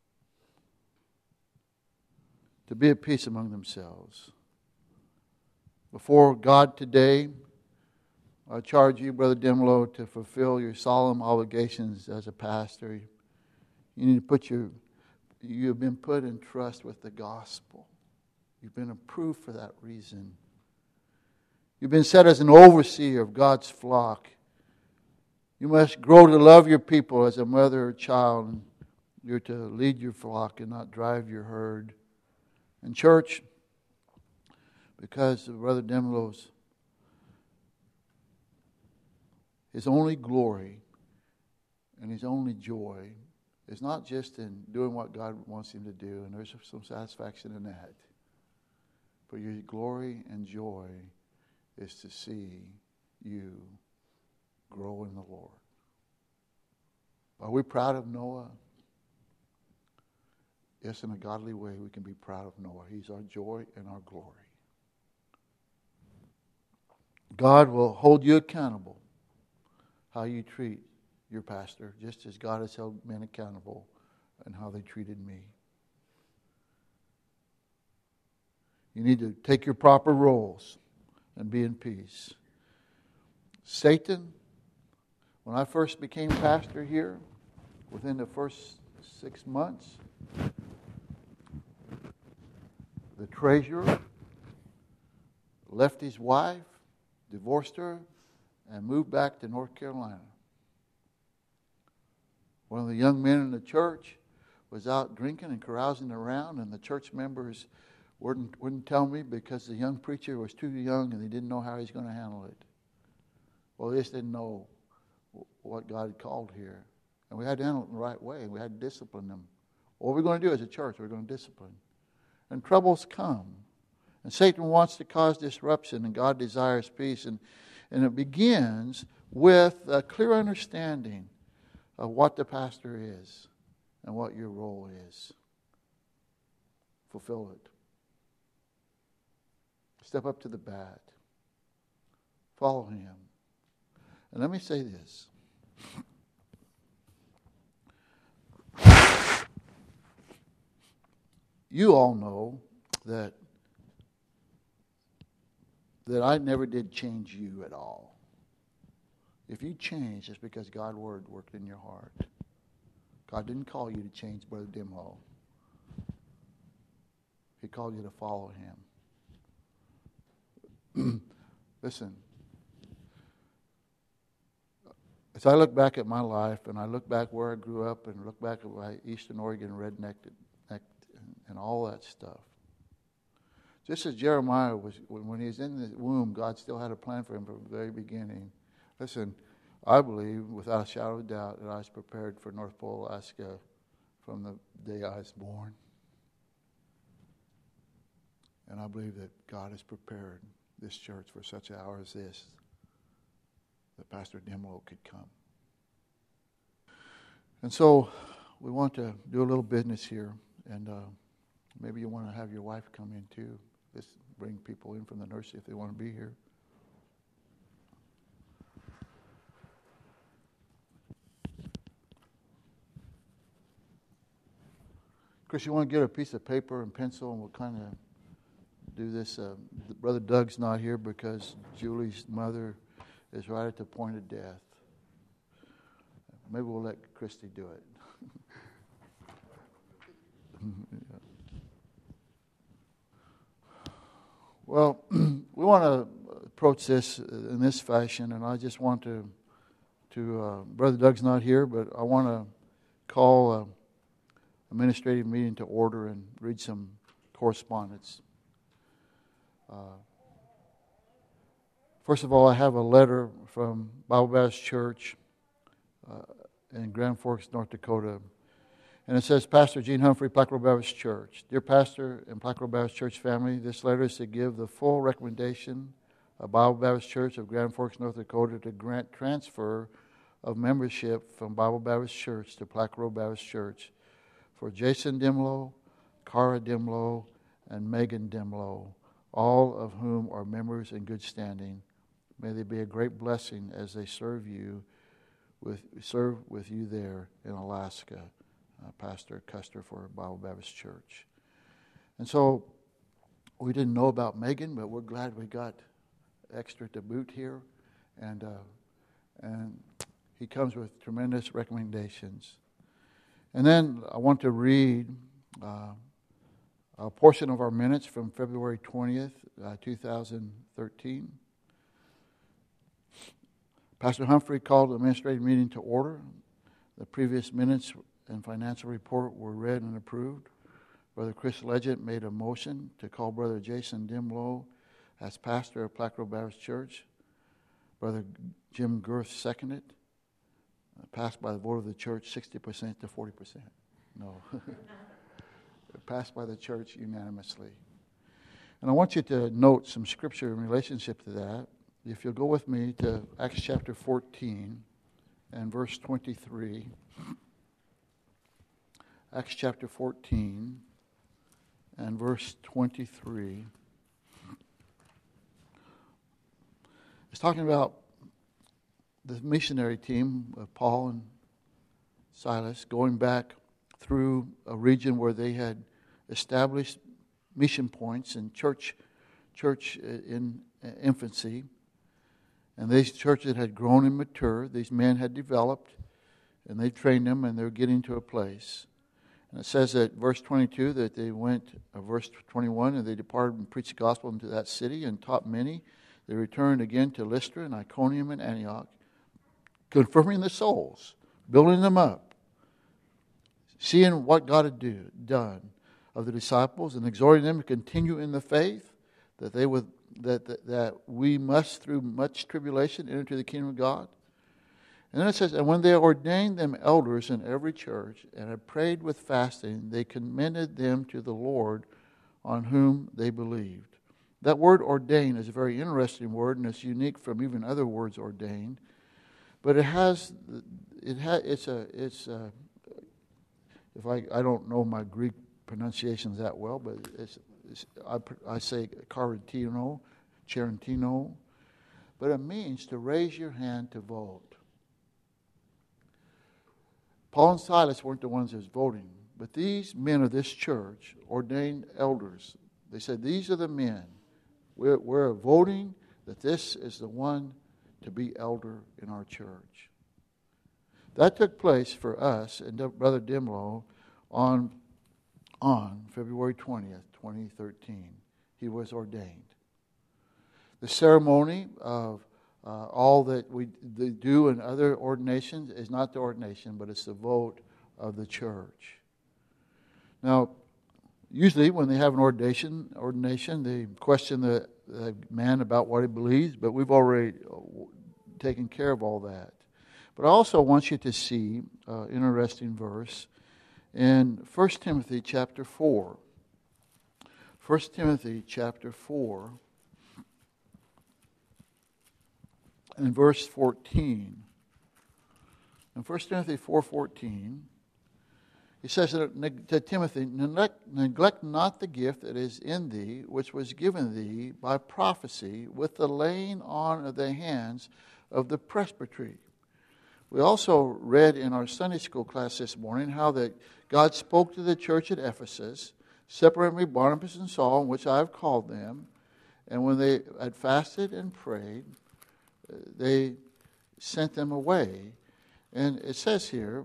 to be at peace among themselves. Before God today, I charge you, Brother Demlo, to fulfill your solemn obligations as a pastor. You need to you have been put in trust with the gospel. You've been approved for that reason. You've been set as an overseer of God's flock. You must grow to love your people as a mother or child. You're to lead your flock and not drive your herd. And church, because of Brother Demlo's, his only glory and his only joy is not just in doing what God wants him to do, and there's some satisfaction in that. But your glory and joy is to see you grow in the Lord. Are we proud of Noah? Yes, in a godly way we can be proud of Noah. He's our joy and our glory. God will hold you accountable how you treat your pastor, just as God has held men accountable and how they treated me. You need to take your proper roles and be in peace. Satan, when I first became pastor here, within the first 6 months, the treasurer left his wife, divorced her, and moved back to North Carolina. One of the young men in the church was out drinking and carousing around, and the church members wouldn't tell me because the young preacher was too young and they didn't know how he was going to handle it. Well, they just didn't know what God had called here. And we had to handle it in the right way. We had to discipline them. What we're going to do as a church, we're going to discipline. And troubles come. And Satan wants to cause disruption, and God desires peace. And it begins with a clear understanding of what the pastor is and what your role is. Fulfill it. Step up to the bat. Follow him. And let me say this. You all know that I never did change you at all. If you changed, it's because God's word worked in your heart. God didn't call you to change Brother Demlo. He called you to follow him. Listen, as I look back at my life and I look back where I grew up and look back at my Eastern Oregon redneck and all that stuff, just as Jeremiah was, when he was in the womb, God still had a plan for him from the very beginning. Listen, I believe, without a shadow of doubt, that I was prepared for North Pole, Alaska from the day I was born. And I believe that God has prepared this church for such an hour as this, that Pastor Demlo could come. And so we want to do a little business here, and maybe you want to have your wife come in too. Just bring people in from the nursery if they want to be here. Chris, you want to get a piece of paper and pencil, and we'll kind of do this. Brother Doug's not here because Julie's mother is right at the point of death. maybe we'll let Christy do it. Well, we want to approach this in this fashion, and I just want to Brother Doug's not here, but I want to call a administrative meeting to order and read some correspondence. First of all, I have a letter from Bible Baptist Church in Grand Forks, North Dakota. And it says, Pastor Gene Humphrey, Placerville Baptist Church. Dear Pastor and Placerville Baptist Church family, this letter is to give the full recommendation of Bible Baptist Church of Grand Forks, North Dakota to grant transfer of membership from Bible Baptist Church to Placerville Baptist Church for Jason Dimlow, Cara Dimlow, and Megan Dimlow, all of whom are members in good standing. May they be a great blessing as they serve with you there in Alaska. Pastor Custer for Bible Baptist Church. And so we didn't know about Megan, but we're glad we got extra to boot here. And he comes with tremendous recommendations. And then I want to read a portion of our minutes from February 20th, 2013. Pastor Humphrey called the administrative meeting to order. The previous minutes and financial report were read and approved. Brother Chris Legend made a motion to call Brother Jason Dimlow as pastor of Placerville Baptist Church. Brother Jim Girth seconded. Passed by the vote of the church 60% to 40%. No. Passed by the church unanimously. And I want you to note some scripture in relationship to that. If you'll go with me to Acts chapter 14 and verse 23. Acts chapter 14 and verse 23. It's talking about the missionary team of Paul and Silas going back through a region where they had established mission points and church in infancy. And these churches had grown and matured. These men had developed, and they trained them, and they're getting to a place. And it says that verse 22 that they went, verse 21, and they departed and preached the gospel into that city and taught many. They returned again to Lystra and Iconium and Antioch, confirming the souls, building them up, seeing what God had done of the disciples, and exhorting them to continue in the faith, that they would that we must through much tribulation enter into the kingdom of God. And then it says, and when they ordained them elders in every church and had prayed with fasting, they commended them to the Lord on whom they believed. That word ordained is a very interesting word, and it's unique from even other words ordained. But I don't know my Greek pronunciations that well, but I say charantino, but it means to raise your hand to vote. Paul and Silas weren't the ones that was voting, but these men of this church ordained elders. They said, these are the men. We're voting that this is the one to be elder in our church. That took place for us and Brother Dimlow on February 20th, 2013. He was ordained. The ceremony of all that they do in other ordinations is not the ordination, but it's the vote of the church. Now, usually when they have an ordination, they question the man about what he believes, but we've already taken care of all that. But I also want you to see an interesting verse in 1 Timothy chapter 4. 1 Timothy chapter 4 and verse 14. In 1 Timothy 4:14, he says to Timothy, neglect not the gift that is in thee, which was given thee by prophecy with the laying on of the hands of the presbytery. We also read in our Sunday school class this morning how that God spoke to the church at Ephesus, separate me Barnabas and Saul, which I have called them. And when they had fasted and prayed, they sent them away. And it says here,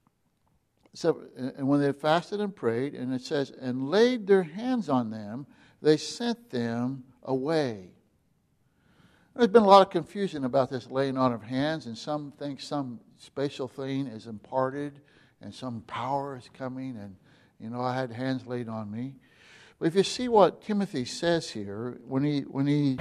so, and when they fasted and prayed, and it says, and laid their hands on them, they sent them away. There's been a lot of confusion about this laying on of hands, and some think some spatial thing is imparted, and some power is coming, and, I had hands laid on me. But if you see what Timothy says here, when he in 1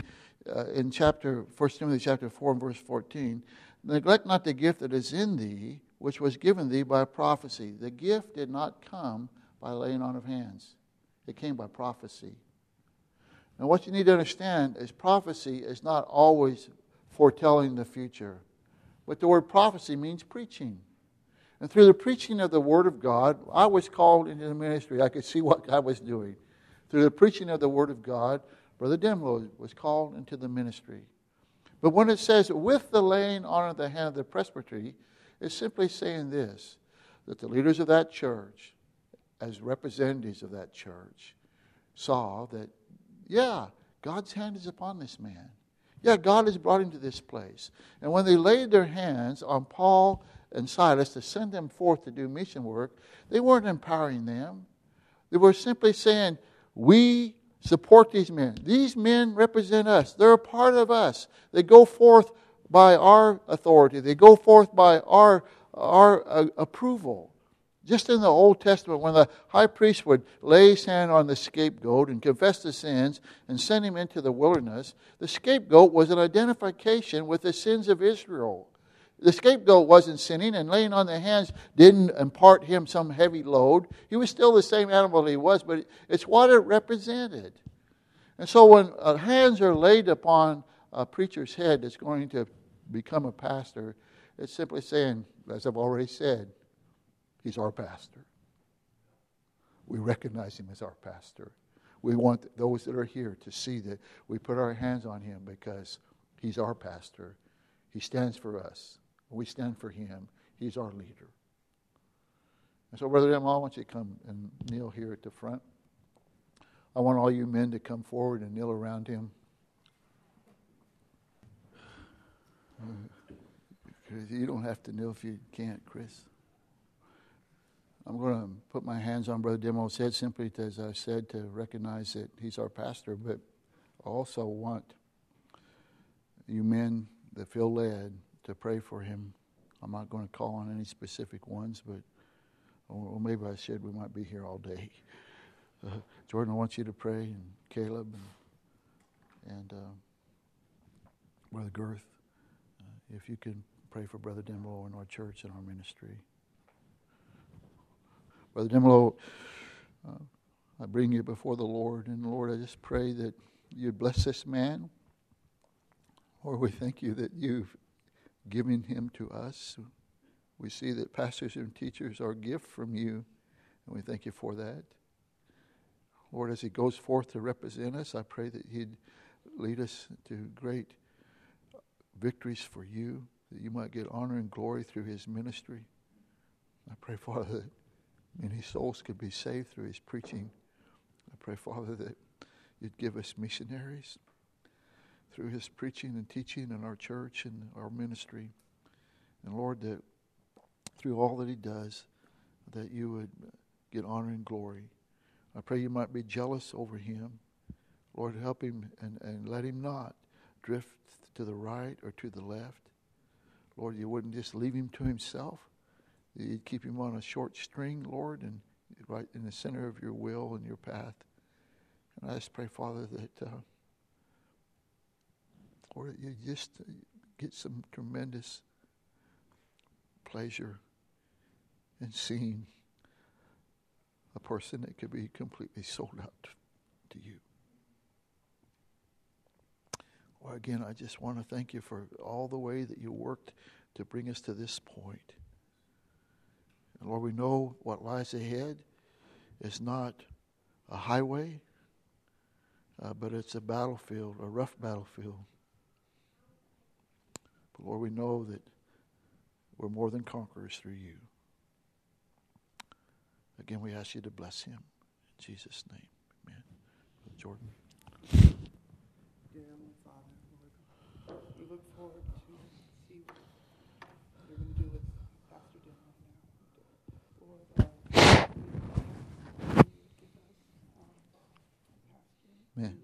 Timothy chapter 4 and verse 14, neglect not the gift that is in thee, which was given thee by prophecy. The gift did not come by laying on of hands. It came by prophecy. And what you need to understand is prophecy is not always foretelling the future. But the word prophecy means preaching. And through the preaching of the Word of God, I was called into the ministry. I could see what God was doing. Through the preaching of the Word of God, Brother Demlo was called into the ministry. But when it says, with the laying on of the hand of the presbytery, it's simply saying this, that the leaders of that church, as representatives of that church, saw that, yeah, God's hand is upon this man. Yeah, God has brought him to this place. And when they laid their hands on Paul and Silas to send them forth to do mission work, they weren't empowering them. They were simply saying, we support these men. These men represent us. They're a part of us. They go forth by our authority. They go forth by our approval. Just in the Old Testament, when the high priest would lay his hand on the scapegoat and confess the sins and send him into the wilderness, the scapegoat was an identification with the sins of Israel. The scapegoat wasn't sinning, and laying on the hands didn't impart him some heavy load. He was still the same animal he was, but it's what it represented. And so when hands are laid upon a preacher's head that's going to become a pastor, it's simply saying, as I've already said, he's our pastor. We recognize him as our pastor. We want those that are here to see that we put our hands on him because he's our pastor. He stands for us. We stand for him. He's our leader. And so, Brother Demlo, I want you to come and kneel here at the front. I want all you men to come forward and kneel around him. You don't have to kneel if you can't, Chris. I'm going to put my hands on Brother Demlo's head simply, as I said, to recognize that he's our pastor. But I also want you men that feel led to pray for him. I'm not going to call on any specific ones, but or maybe I should. We might be here all day. Jordan, I want you to pray, and Caleb, and Brother Girth. If you can pray for Brother Demlo and our church and our ministry. Brother Demlo, I bring you before the Lord, and Lord, I just pray that you'd bless this man. Lord, we thank you that you've given him to us. We see that pastors and teachers are a gift from you, and we thank you for that. Lord, as he goes forth to represent us, I pray that he'd lead us to great victories for you, that you might get honor and glory through his ministry. I pray, Father, that many souls could be saved through his preaching. I pray, Father, that you'd give us missionaries through his preaching and teaching in our church and our ministry. And Lord, that through all that he does, that you would get honor and glory. I pray you might be jealous over him. Lord, help him and let him not drift to the right or to the left. Lord, you wouldn't just leave him to himself. You'd keep him on a short string, Lord, and right in the center of your will and your path. And I just pray, Father, that Lord, you just get some tremendous pleasure in seeing a person that could be completely sold out to you. Well, again, I just want to thank you for all the way that you worked to bring us to this point. And Lord, we know what lies ahead is not a highway, but it's a battlefield, a rough battlefield. But Lord, we know that we're more than conquerors through you. Again, we ask you to bless him. In Jesus' name, amen. Jordan. Dear Heavenly Father, Lord, we look forward to see what you're going to do with Amen.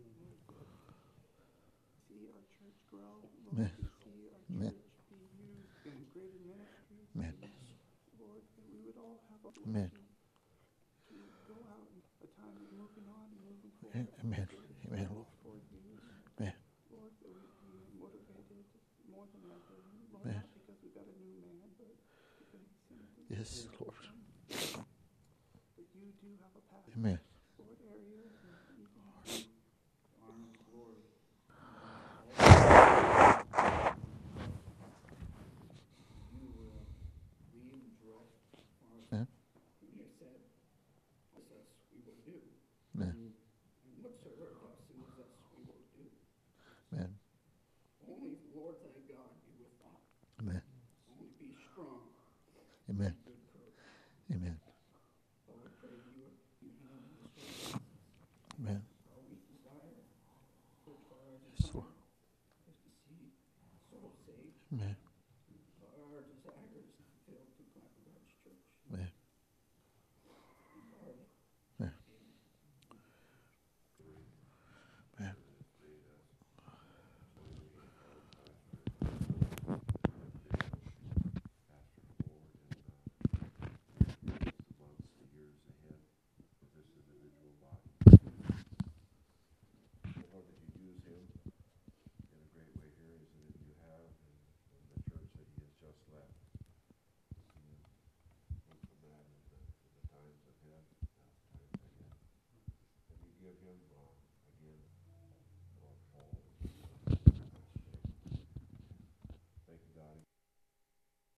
See our church grow. Lord, Amen. to see our Amen. church be used in greater ministry. Amen. Lord, that we would all have a Amen. blessing to go out in a time of moving on and moving forward. Amen. Amen, Lord. For you. Amen. Lord, that we be motivated more than ever. Lord, Amen. not because we got a new man, but because simply Yes, Lord. that you do have a path. Amen. Lord, area and even Honor, glory. You will lead and direct our Amen. you said, this us we will do. Amen. And whatsoever thou seest us we will do. Amen. Only the Lord thy God be with thou. Amen. Only be strong, Amen. good courage. Amen. Lord, I pray you have this way. Amen. All we desire, for our Yes, Lord. is to see souls saved. Amen.